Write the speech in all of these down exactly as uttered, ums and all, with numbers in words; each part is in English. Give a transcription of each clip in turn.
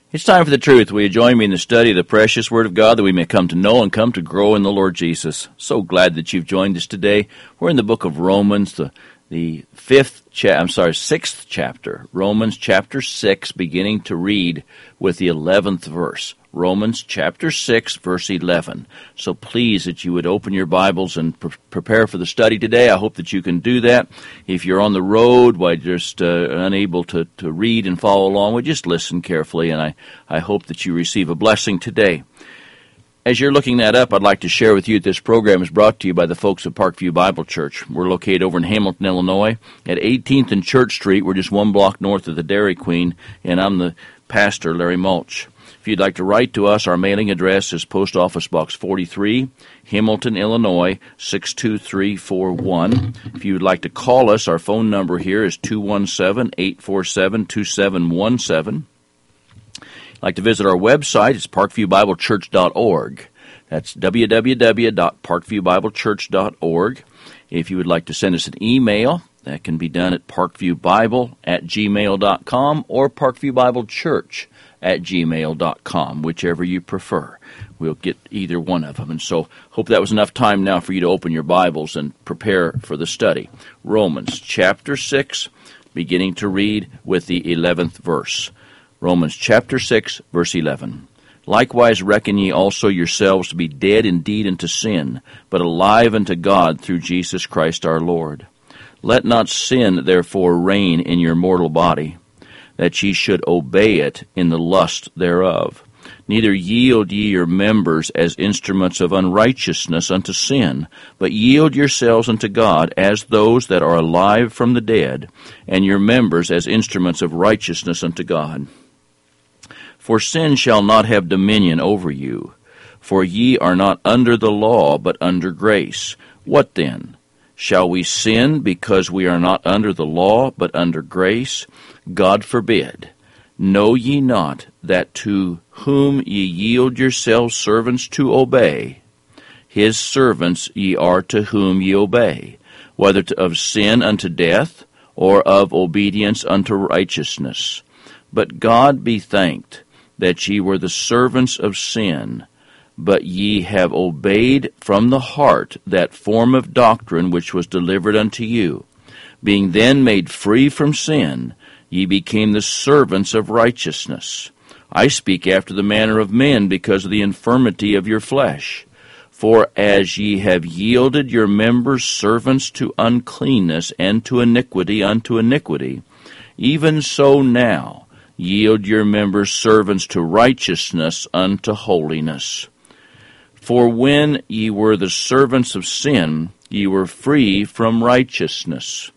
It's time for the truth. Will you join me in the study of the precious Word of God that we may come to know and come to grow in the Lord Jesus? So glad that you've joined us today. We're in the book of Romans, the the fifth cha- I'm sorry, sixth chapter. Romans chapter six, beginning to read with the eleventh verse. Romans chapter six, verse eleven. So please that you would open your Bibles and pre- prepare for the study today. I hope that you can do that. If you're on the road, why just uh, unable to, to read and follow along, well, just listen carefully, and I, I hope that you receive a blessing today. As you're looking that up, I'd like to share with you that this program is brought to you by the folks at Parkview Bible Church. We're located over in Hamilton, Illinois, at eighteenth and Church Street. We're just one block north of the Dairy Queen, and I'm the pastor, Larry Mulch. If you'd like to write to us, our mailing address is Post Office Box forty-three, Hamilton, Illinois, six two three four one. If you would like to call us, our phone number here is two one seven, eight four seven, two seven one seven. If you'd like to visit our website, it's parkview bible church dot org. That's w w w dot parkview bible church dot org. If you would like to send us an email, that can be done at parkviewbible at gmail dot com or parkviewbiblechurch at gmail dot com, whichever you prefer. We'll get either one of them. And so hope that was enough time now for you to open your Bibles and prepare for the study. Romans chapter six, beginning to read with the eleventh verse. Romans chapter six, verse eleven. Likewise reckon ye also yourselves to be dead indeed unto sin, but alive unto God through Jesus Christ our Lord. Let not sin therefore reign in your mortal body, that ye should obey it in the lust thereof. Neither yield ye your members as instruments of unrighteousness unto sin, but yield yourselves unto God as those that are alive from the dead, and your members as instruments of righteousness unto God. For sin shall not have dominion over you, for ye are not under the law, but under grace. What then? Shall we sin because we are not under the law, but under grace? God forbid. Know ye not that to whom ye yield yourselves servants to obey, his servants ye are to whom ye obey, whether to, of sin unto death, or of obedience unto righteousness? But God be thanked, that ye were the servants of sin, but ye have obeyed from the heart that form of doctrine which was delivered unto you. Being then made free from sin, ye became the servants of righteousness. I speak after the manner of men, because of the infirmity of your flesh. For as ye have yielded your members servants to uncleanness, and to iniquity unto iniquity, even so now yield your members servants to righteousness unto holiness. For when ye were the servants of sin, ye were free from righteousness.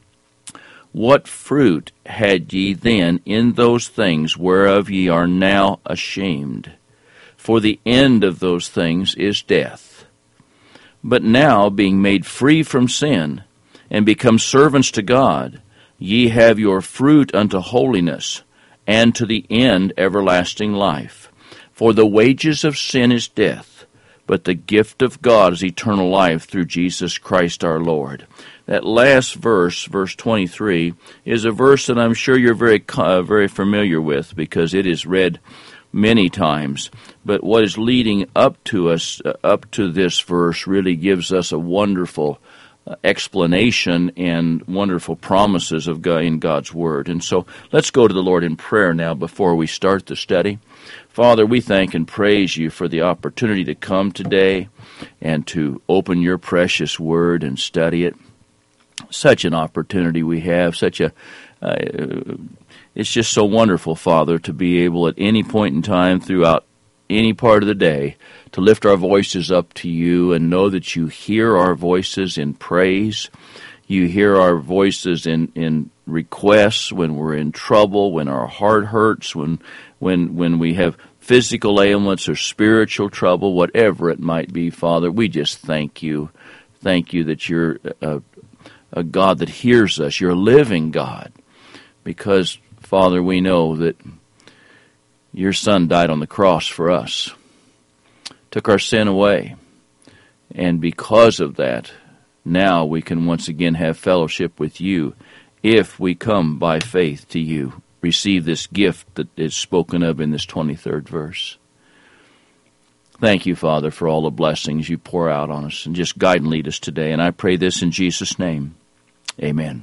What fruit had ye then in those things whereof ye are now ashamed? For the end of those things is death. But now, being made free from sin, and become servants to God, ye have your fruit unto holiness, and to the end everlasting life. For the wages of sin is death, but the gift of God is eternal life through Jesus Christ our Lord. That last verse, verse twenty-three, is a verse that I'm sure you're very uh, very familiar with, because it is read many times. But what is leading up to us, uh, up to this verse, really gives us a wonderful uh, explanation and wonderful promises of God in God's Word. And so let's go to the Lord in prayer now before we start the study. Father, we thank and praise you for the opportunity to come today and to open your precious Word and study it. Such an opportunity we have, such a, uh, it's just so wonderful, Father, to be able at any point in time throughout any part of the day to lift our voices up to you and know that you hear our voices in praise. You hear our voices in, in requests when we're in trouble, when our heart hurts, when when when we have physical ailments or spiritual trouble, whatever it might be, Father. We just thank you. Thank you that you're a, a God that hears us. You're a living God. Because, Father, we know that your Son died on the cross for us, took our sin away. And because of that, now we can once again have fellowship with you if we come by faith to you, receive this gift that is spoken of in this twenty-third verse. Thank you, Father, for all the blessings you pour out on us, and just guide and lead us today. And I pray this in Jesus' name. Amen.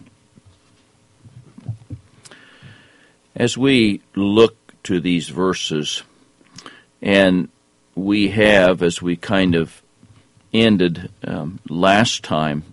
As we look to these verses, and we have, as we kind of ended um, last time,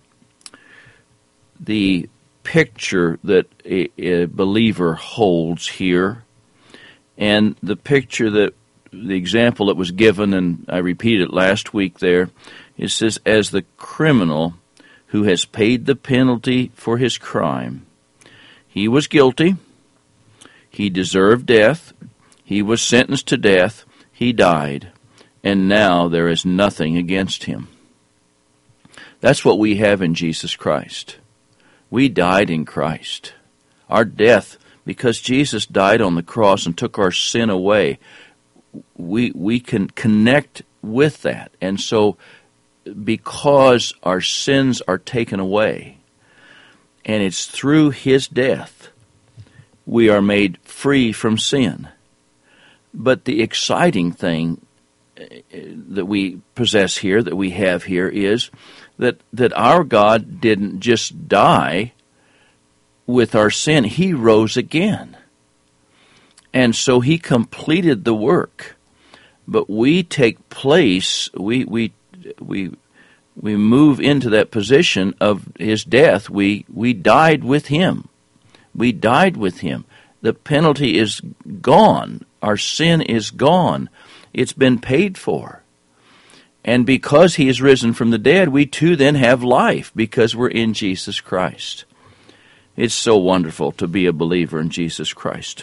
the picture that a, a believer holds here, and the picture that the example that was given, and I repeated it last week there, it says, as the criminal who has paid the penalty for his crime. He was guilty. He deserved death. He was sentenced to death. He died. And now there is nothing against him. That's what we have in Jesus Christ. We died in Christ. Our death, because Jesus died on the cross and took our sin away, we we can connect with that. And so because our sins are taken away, and it's through his death, we are made free from sin. But the exciting thing that we possess here, that we have here, is that, that our God didn't just die with our sin. He rose again. And so he completed the work. But we take place, we we we we move into that position of his death. We we died with him. We died with him. The penalty is gone. Our sin is gone. It's been paid for. And because he is risen from the dead, we too then have life because we're in Jesus Christ. It's so wonderful to be a believer in Jesus Christ.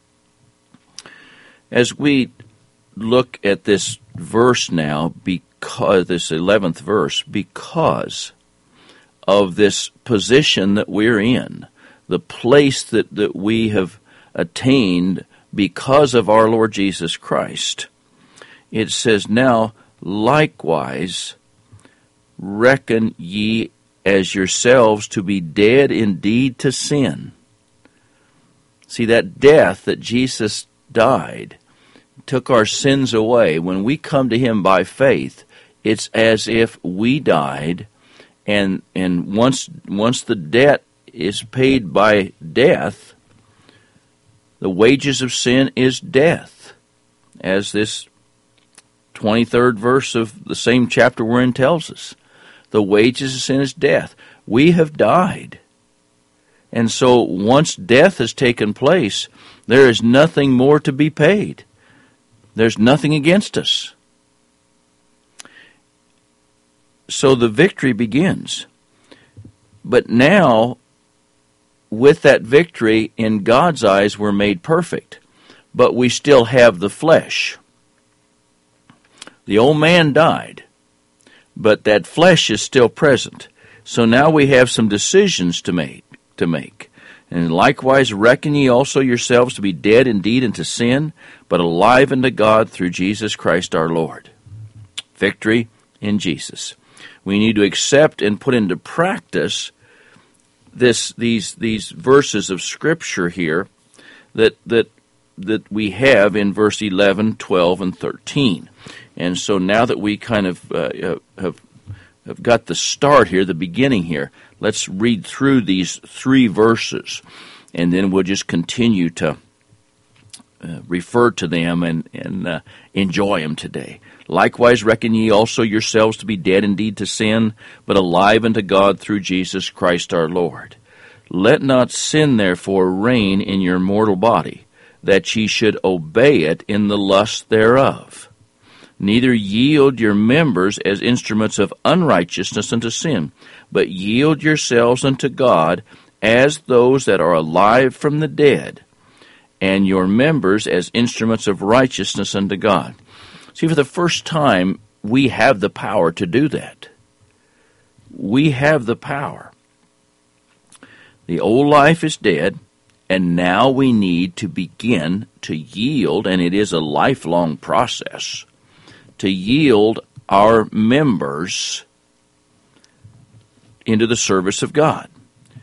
As we look at this verse now, because this eleventh verse, because of this position that we're in, the place that, that we have attained because of our Lord Jesus Christ, it says, now likewise reckon ye as yourselves to be dead indeed to sin. See, that death that Jesus died, took our sins away. When we come to him by faith, it's as if we died, and and once once the debt is paid by death, the wages of sin is death, as this twenty-third verse of the same chapter we're in tells us. The wages of sin is death. We have died. And so once death has taken place, there is nothing more to be paid. There's nothing against us. So the victory begins. But now, with that victory, in God's eyes, we're made perfect. But we still have the flesh. The old man died, but that flesh is still present. So now we have some decisions to make. To make. And likewise reckon ye also yourselves to be dead indeed unto sin, but alive unto God through Jesus Christ our Lord. Victory in Jesus. We need to accept and put into practice this these these verses of Scripture here that that that we have in verse eleven, twelve, and thirteen. And so now that we kind of uh, have have got the start here, the beginning here, let's read through these three verses, and then we'll just continue to uh, refer to them and, and uh, enjoy them today. Likewise reckon ye also yourselves to be dead indeed to sin, but alive unto God through Jesus Christ our Lord. Let not sin therefore reign in your mortal body, that ye should obey it in the lust thereof. Neither yield your members as instruments of unrighteousness unto sin, but yield yourselves unto God as those that are alive from the dead, and your members as instruments of righteousness unto God. See, for the first time, we have the power to do that. We have the power. The old life is dead, and now we need to begin to yield, and it is a lifelong process, to yield our members into the service of God.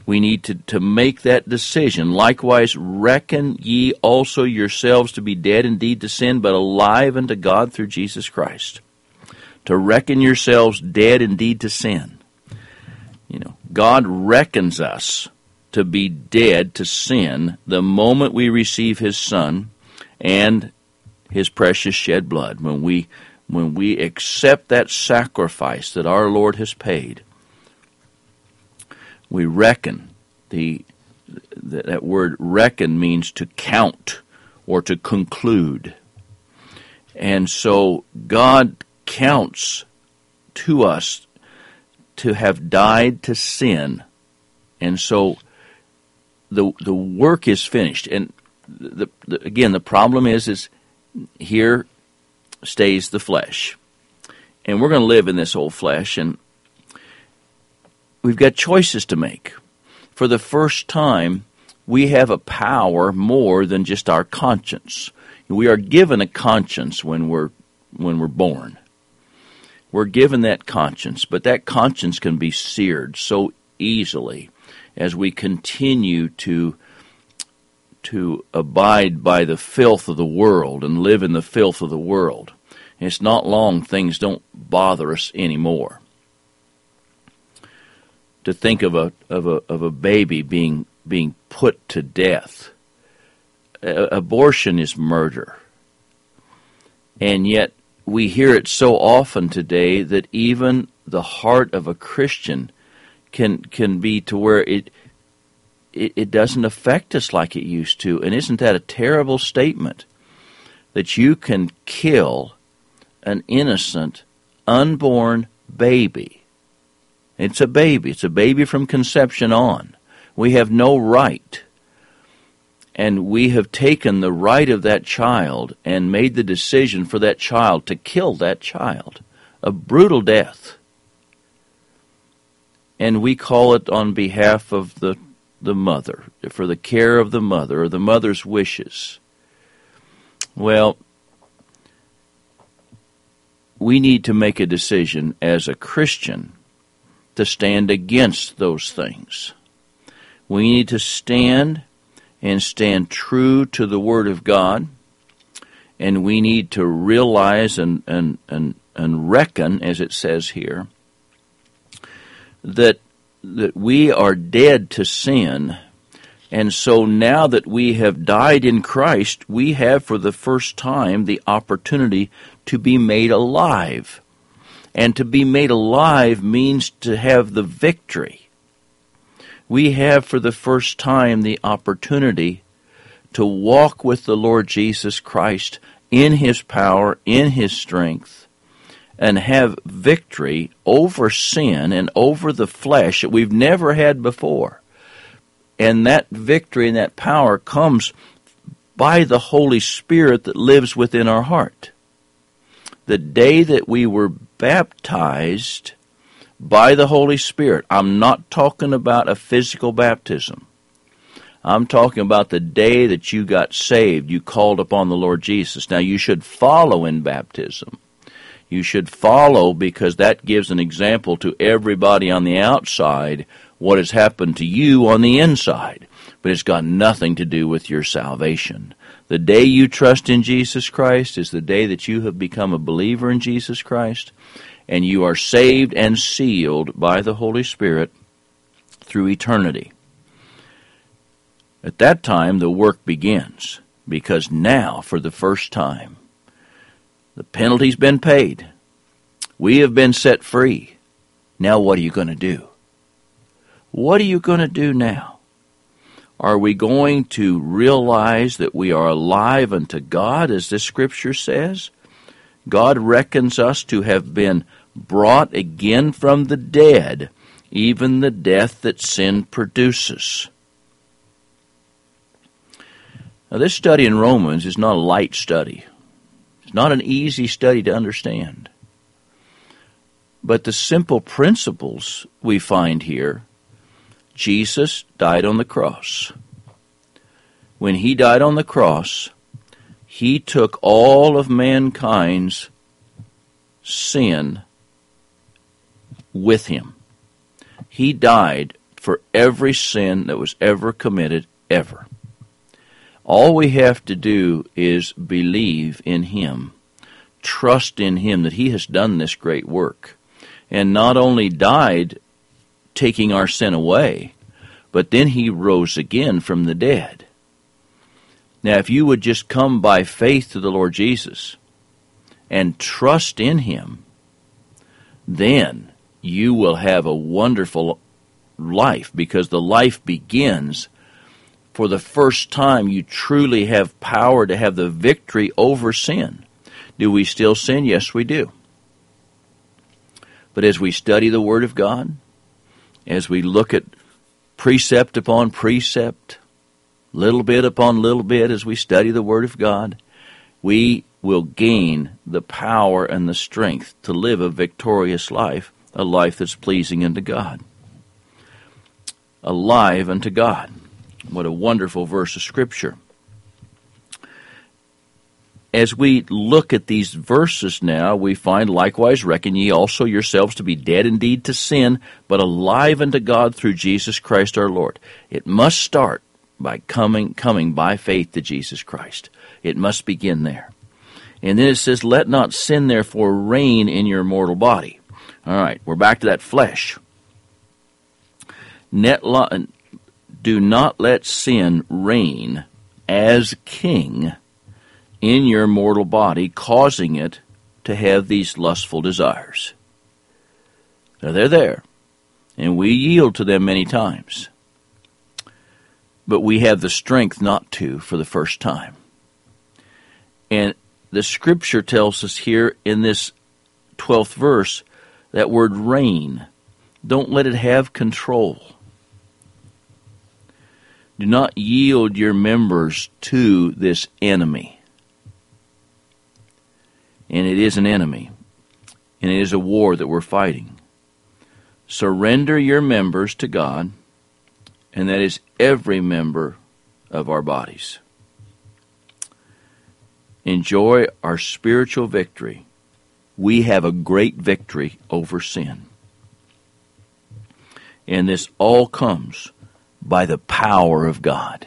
We need to, to make that decision. Likewise, reckon ye also yourselves to be dead indeed to sin, but alive unto God through Jesus Christ. To reckon yourselves dead indeed to sin. You know, God reckons us to be dead to sin the moment we receive His Son and His precious shed blood. When we when we accept that sacrifice that our Lord has paid, we reckon. The that word reckon means to count or to conclude. And so God counts to us to have died to sin. And so the the work is finished. And the, the, again, the problem is, is here stays the flesh. And we're going to live in this old flesh, and we've got choices to make. For the first time, we have a power more than just our conscience. We are given a conscience when we're when we're born. We're given that conscience, but that conscience can be seared so easily as we continue to to abide by the filth of the world and live in the filth of the world. And it's not long things don't bother us anymore. To think of a of a of a baby being being put to death. A- abortion is murder. And yet we hear it so often today that even the heart of a Christian can can be to where it it, it doesn't affect us like it used to. And isn't that a terrible statement? That you can kill an innocent, unborn baby. It's a baby. It's a baby from conception on. We have no right. And we have taken the right of that child and made the decision for that child to kill that child. A brutal death. And we call it on behalf of the, the mother, for the care of the mother, or the mother's wishes. Well, we need to make a decision as a Christian to stand against those things. We need to stand and stand true to the Word of God, and we need to realize and, and, and, and reckon, as it says here, that that we are dead to sin, and so now that we have died in Christ, we have for the first time the opportunity to be made alive. And to be made alive means to have the victory. We have for the first time the opportunity to walk with the Lord Jesus Christ in His power, in His strength, and have victory over sin and over the flesh that we've never had before. And that victory and that power comes by the Holy Spirit that lives within our heart. The day that we were baptized by the Holy Spirit, I'm not talking about a physical baptism. I'm talking about the day that you got saved, you called upon the Lord Jesus. Now, you should follow in baptism. You should follow because that gives an example to everybody on the outside what has happened to you on the inside. But it's got nothing to do with your salvation. The day you trust in Jesus Christ is the day that you have become a believer in Jesus Christ, and you are saved and sealed by the Holy Spirit through eternity. At that time, the work begins, because now, for the first time, the penalty's been paid. We have been set free. Now what are you going to do? What are you going to do now? Are we going to realize that we are alive unto God, as this scripture says? God reckons us to have been brought again from the dead, even the death that sin produces. Now, this study in Romans is not a light study. It's not an easy study to understand. But the simple principles we find here, Jesus died on the cross. When He died on the cross, He took all of mankind's sin with Him. He died for every sin that was ever committed, ever. All we have to do is believe in Him, trust in Him that He has done this great work, and not only died taking our sin away, but then He rose again from the dead. Now, if you would just come by faith to the Lord Jesus and trust in Him, then you will have a wonderful life, because the life begins for the first time you truly have power to have the victory over sin. Do we still sin? Yes, we do. But as we study the Word of God, as we look at precept upon precept, little bit upon little bit, as we study the Word of God, we will gain the power and the strength to live a victorious life, a life that's pleasing unto God. Alive unto God. What a wonderful verse of Scripture. As we look at these verses now, we find, likewise, reckon ye also yourselves to be dead indeed to sin, but alive unto God through Jesus Christ our Lord. It must start by coming, coming by faith to Jesus Christ. It must begin there. And then it says, let not sin therefore reign in your mortal body. All right, we're back to that flesh. Net lo- do not let sin reign as king in your mortal body, causing it to have these lustful desires. Now, they're there, and we yield to them many times. But we have the strength not to for the first time. And the Scripture tells us here in this twelfth verse, that word reign. Don't let it have control. Do not yield your members to this enemy. And it is an enemy. And it is a war that we're fighting. Surrender your members to God, and that is every member of our bodies. Enjoy our spiritual victory. We have a great victory over sin. And this all comes by the power of God.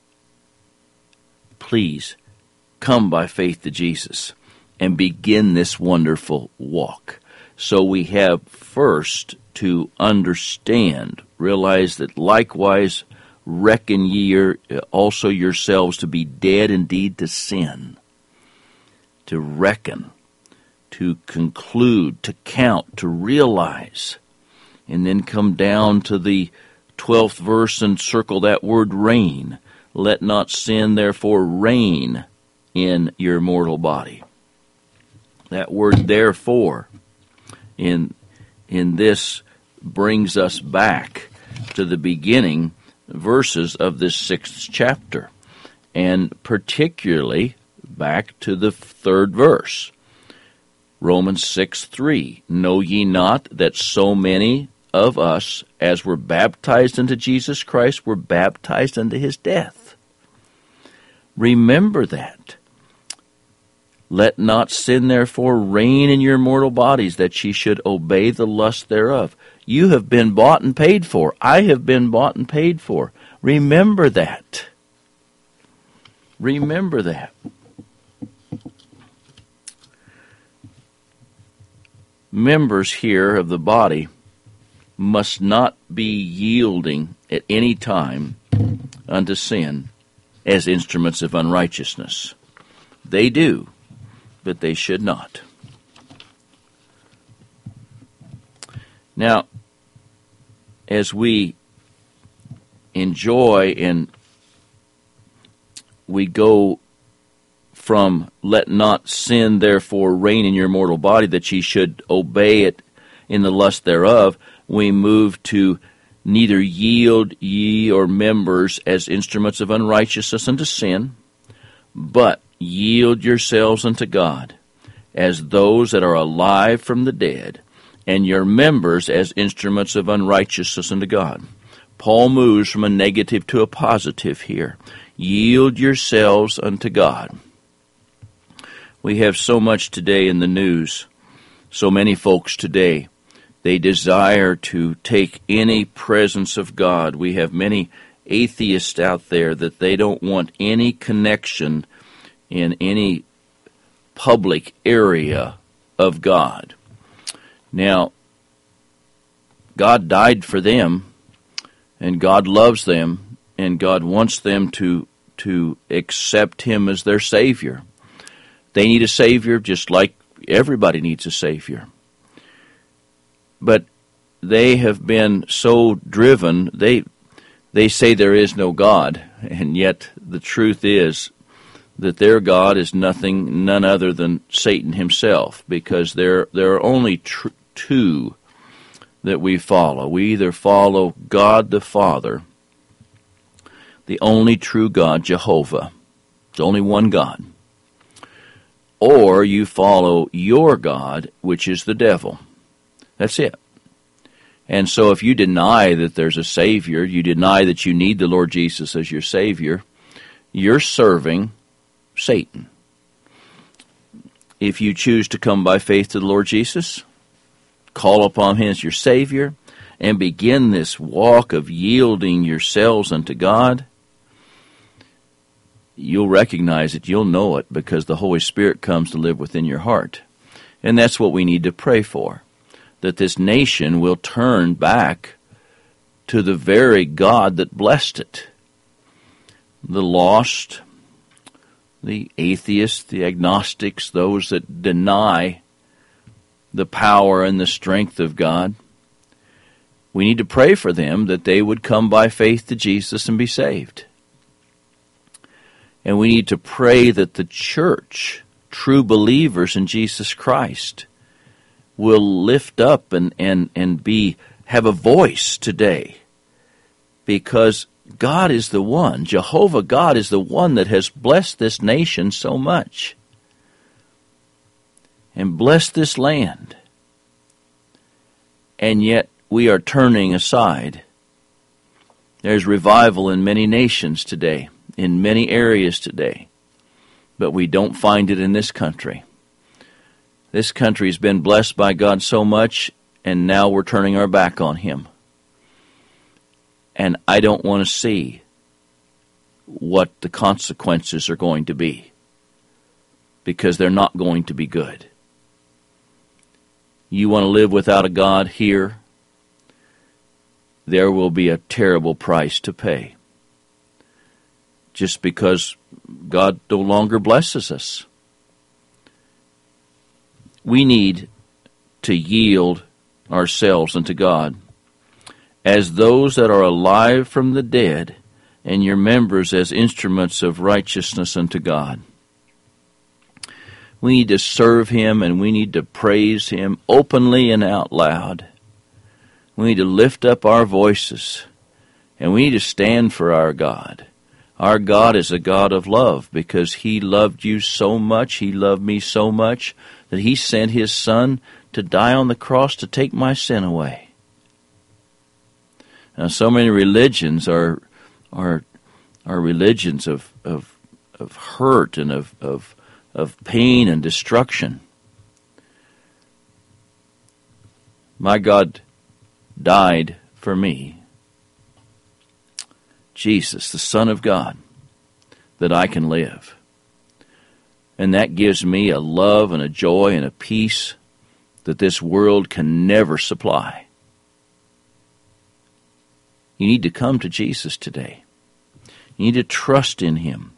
Please come by faith to Jesus and begin this wonderful walk. So we have first to understand, realize that likewise reckon ye also yourselves to be dead indeed to sin. To reckon, to conclude, to count, to realize, and then come down to the twelfth verse and circle that word reign. Let not sin therefore reign in your mortal body. That word therefore in in this brings us back to the beginning verses of this sixth chapter, and particularly back to the third verse. Romans six three, know ye not that so many of us as were baptized into Jesus Christ were baptized unto his death? Remember that. Let not sin therefore reign in your mortal bodies, that ye should obey the lust thereof. You have been bought and paid for. I have been bought and paid for. Remember that. Remember that. Members here of the body must not be yielding at any time unto sin as instruments of unrighteousness. They do, but they should not. Now, as we enjoy and we go from let not sin therefore reign in your mortal body, that ye should obey it in the lust thereof, we move to neither yield ye or members as instruments of unrighteousness unto sin, but yield yourselves unto God as those that are alive from the dead, and your members as instruments of unrighteousness unto God. Paul moves from a negative to a positive here. Yield yourselves unto God. We have so much today in the news, so many folks today They desire to take any presence of God. We have many atheists out there that they don't want any connection in any public area of God. Now, God died for them, and God loves them, and God wants them to, to accept Him as their Savior. They need a Savior just like everybody needs a Savior. But they have been so driven, they they say there is no God, and yet the truth is that their God is nothing, none other than Satan himself, because there there are only tr- two that we follow. We either follow God the Father, the only true God, Jehovah. There's only one God. Or you follow your God, which is the devil. That's it. And so if you deny that there's a Savior, you deny that you need the Lord Jesus as your Savior, you're serving Satan. If you choose to come by faith to the Lord Jesus, call upon Him as your Savior, and begin this walk of yielding yourselves unto God, you'll recognize it, you'll know it, because the Holy Spirit comes to live within your heart. And that's what we need to pray for, that this nation will turn back to the very God that blessed it. The lost, the atheists, the agnostics, those that deny the power and the strength of God, we need to pray for them that they would come by faith to Jesus and be saved. And we need to pray that the church, true believers in Jesus Christ, will lift up and, and, and be have a voice today. Because God is the one, Jehovah God is the one that has blessed this nation so much. And blessed this land. And yet we are turning aside. There's revival in many nations today, in many areas today, but we don't find it in this country. This country has been blessed by God so much, and now we're turning our back on Him. And I don't want to see what the consequences are going to be, because they're not going to be good. You want to live without a God here, there will be a terrible price to pay. Just because God no longer blesses us. We need to yield ourselves unto God as those that are alive from the dead, and your members as instruments of righteousness unto God. We need to serve Him, and we need to praise Him openly and out loud. We need to lift up our voices, and we need to stand for our God. Our God is a God of love, because He loved you so much, He loved me so much, that He sent His Son to die on the cross to take my sin away. Now, so many religions are are are religions of of of hurt and of of of pain and destruction. My God died for me, Jesus, the Son of God, that I can live. And that gives me a love and a joy and a peace that this world can never supply. You need to come to Jesus today. You need to trust in Him.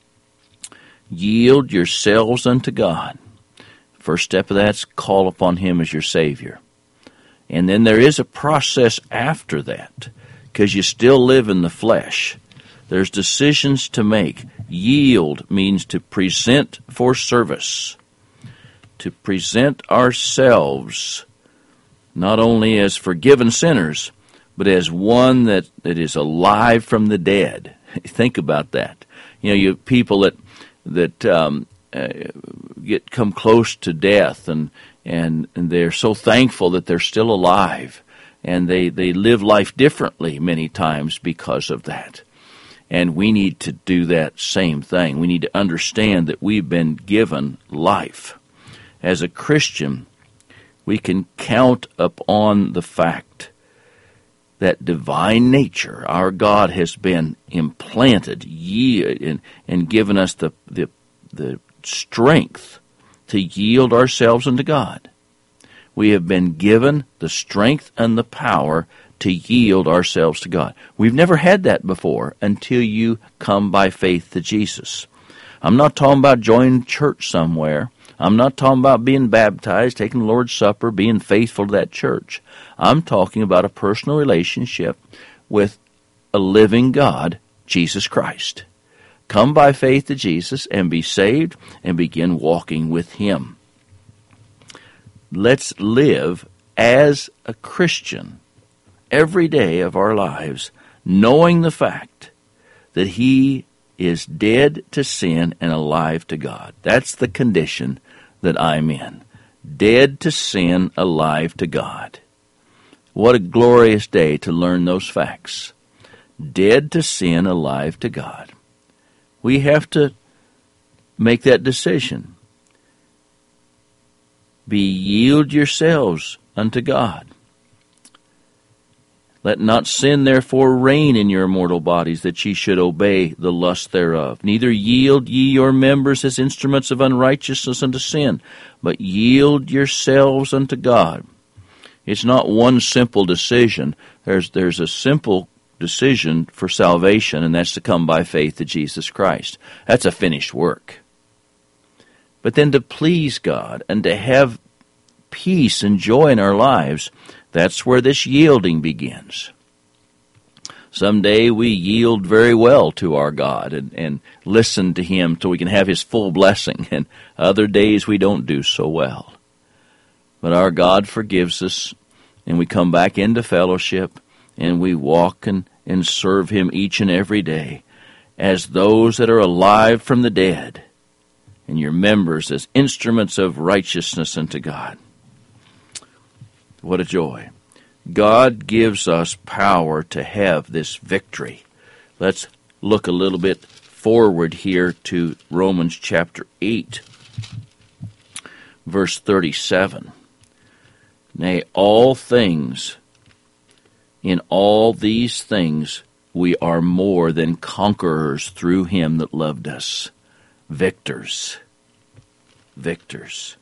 Yield yourselves unto God. First step of that is call upon Him as your Savior. And then there is a process after that, because you still live in the flesh. There's decisions to make. Yield means to present for service. To present ourselves not only as forgiven sinners, but as one that, that is alive from the dead. Think about that. You know, you people that that um, uh, get come close to death, and, and and they're so thankful that they're still alive, and they, they live life differently many times because of that. And we need to do that same thing. We need to understand that we've been given life. As a Christian, We can count upon the fact that divine nature, our God, has been implanted and, and given us the, the, the strength to yield ourselves unto God. We have been given the strength and the power to yield ourselves to God. We've never had that before until you come by faith to Jesus. I'm not talking about joining church somewhere. I'm not talking about being baptized, taking the Lord's Supper, being faithful to that church. I'm talking about a personal relationship with a living God, Jesus Christ. Come by faith to Jesus and be saved and begin walking with Him. Let's live as a Christian every day of our lives, knowing the fact that He is dead to sin and alive to God. That's the condition that I'm in. Dead to sin, alive to God. What a glorious day to learn those facts. Dead to sin, alive to God. We have to make that decision. Be yield yourselves unto God. Let not sin therefore reign in your mortal bodies, that ye should obey the lust thereof. Neither yield ye your members as instruments of unrighteousness unto sin, but yield yourselves unto God. It's not one simple decision. There's, there's a simple decision for salvation, and that's to come by faith to Jesus Christ. That's a finished work. But then to please God and to have peace and joy in our lives, that's where this yielding begins. Someday we yield very well to our God and, and listen to Him till we can have His full blessing, and other days we don't do so well. But our God forgives us, and we come back into fellowship, and we walk and, and serve Him each and every day as those that are alive from the dead, and your members as instruments of righteousness unto God. What a joy. God gives us power to have this victory. Let's look a little bit forward here to Romans chapter eight, verse thirty-seven. Nay, all things, in all these things, we are more than conquerors through Him that loved us. Victors. Victors.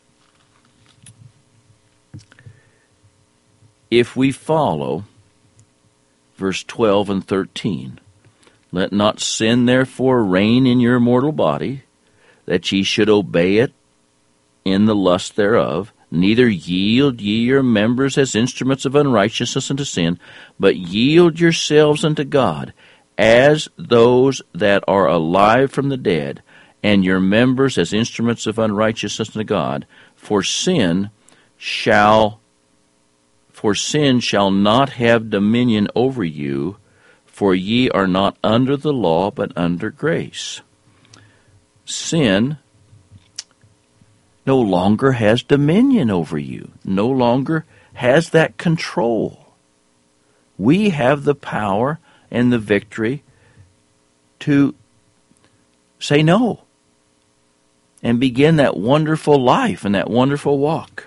If we follow verse twelve and thirteen, let not sin therefore reign in your mortal body, that ye should obey it in the lust thereof, neither yield ye your members as instruments of unrighteousness unto sin, but yield yourselves unto God as those that are alive from the dead, and your members as instruments of unrighteousness unto God. For sin shall For sin shall not have dominion over you, for ye are not under the law, but under grace. Sin no longer has dominion over you, no longer has that control. We have the power and the victory to say no and begin that wonderful life and that wonderful walk.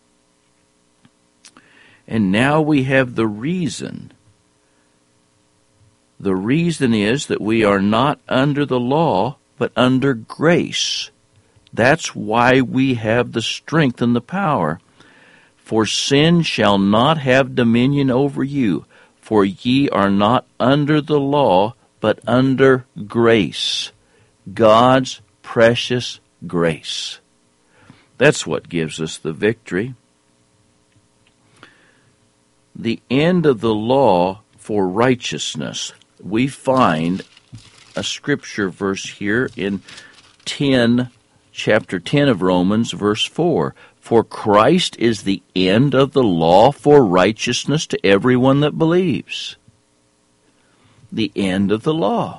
And now we have the reason. The reason is that we are not under the law, but under grace. That's why we have the strength and the power. For sin shall not have dominion over you, for ye are not under the law, but under grace. God's precious grace. That's what gives us the victory. The end of the law for righteousness. We find a scripture verse here in ten, chapter ten of Romans, verse four. For Christ is the end of the law for righteousness to everyone that believes. The end of the law.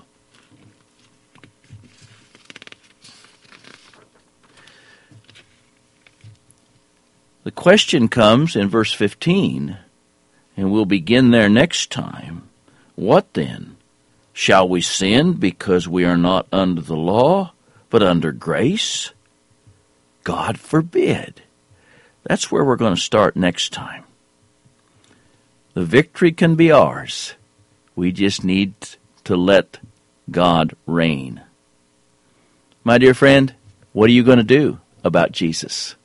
The question comes in verse fifteen. And we'll begin there next time. What then? Shall we sin because we are not under the law, but under grace? God forbid. That's where we're going to start next time. The victory can be ours. We just need to let God reign. My dear friend, what are you going to do about Jesus?